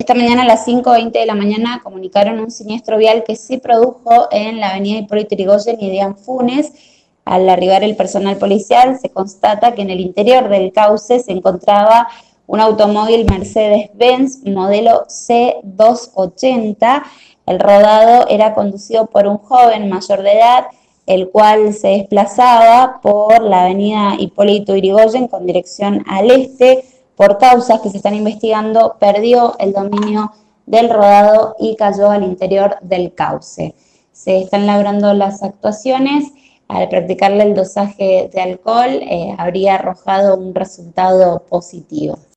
Esta mañana a las 5:20 de la mañana comunicaron un siniestro vial que se produjo en la avenida Hipólito Yrigoyen y Dian Funes. Al arribar el personal policial se constata que en el interior del cauce se encontraba un automóvil Mercedes-Benz modelo C280. El rodado era conducido por un joven mayor de edad, el cual se desplazaba por la avenida Hipólito Yrigoyen con dirección al este. Por causas que se están investigando, perdió el dominio del rodado y cayó al interior del cauce. Se están labrando las actuaciones. Al practicarle el dosaje de alcohol, habría arrojado un resultado positivo.